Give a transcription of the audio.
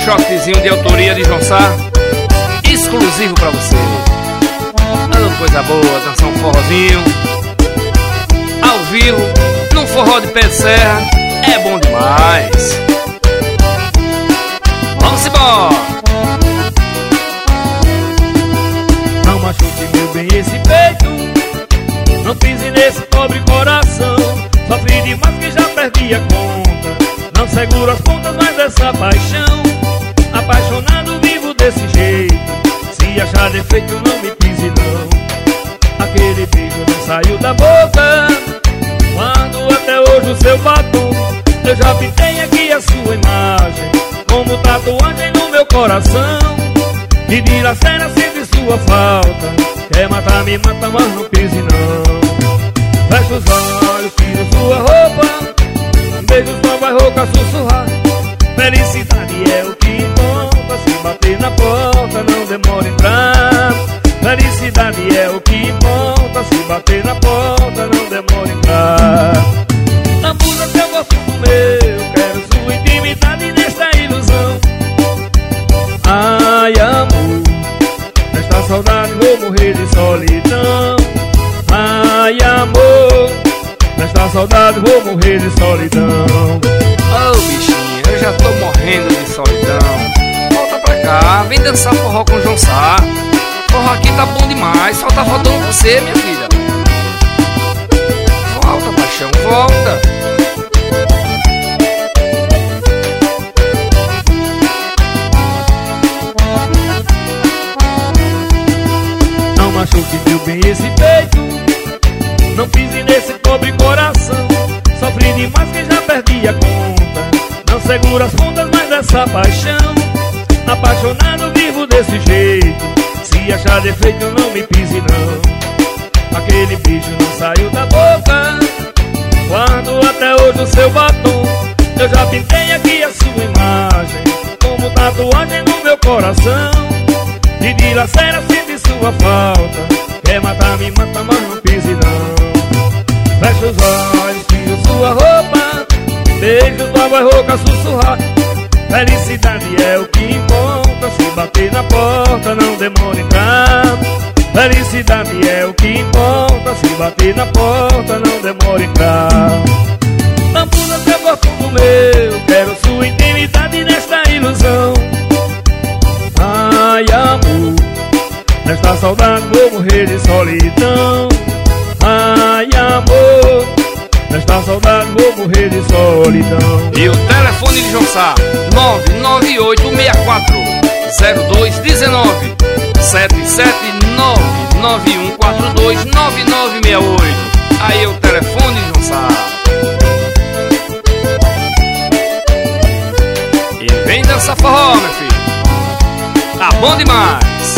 shotzinho de autoria de João Sá, exclusivo pra você. Oh, coisa boa, dançar um forrozinho ao vivo, num forró de pé de serra, é bom demais. Vamos embora. Não machuque, meu bem, esse peito, não pise nesse pobre coração. Sofri demais que já perdi a conta, não seguro as pontas mais dessa paixão. Apaixonado vivo desse jeito, se achar defeito não me pise não. Aquele beijo não saiu da boca, quando até hoje o seu batom. Eu já pintei aqui a sua imagem, como tatuagem no meu coração. E dilacera sempre sua falta, quer matar me mata, mas não pise não. Fecha os olhos, tira sua roupa, beijos só vai rouca sussurrar. Felicidade é o que importa, se bater na porta não demora entrar. Felicidade é o que importa, se bater na porta não demora entrar. Abusa seu gosto do meu, quero sua intimidade nesta ilusão. Ai amor, nesta saudade vou morrer de solidão. Ai amor, nesta saudade vou morrer de solidão. Oh bichinha, eu já tô morrendo de solidão. Volta pra cá, vem dançar forró com João Sá. Forró aqui tá bom demais, só tá faltando você, minha filha. Volta, paixão, volta. Não machuque, meu bem, esse peito, não pise nesse pobre coração. Sofri demais que já perdi a conta, não seguro as pontas mais dessa paixão. Apaixonado vivo desse jeito, se achar defeito não me pise não. Aquele beijo não saiu da boca, quando até hoje o seu batom. Eu já pintei aqui a sua imagem, como tatuagem no meu coração. E dilacera sempre sua falta, quer matar me mata, mas não pise não. Fecha os olhos, tira sua roupa, beijo tua voz rouca sussurrar. Felicidade é o que importa, se bater na porta não demora entrar. Felicidade é o que importa, se bater na porta não demora entrar. Ampula seu corpo do meu, quero sua intimidade nesta ilusão. Ai amor, nesta saudade vou morrer de solidão. Ai amor, nesta saudade vou morrer de solidão. E o telefone de João Sá, 998640219, 77991429968. Aí é o telefone de João Sá. E vem dançar forró, meu filho, tá bom demais.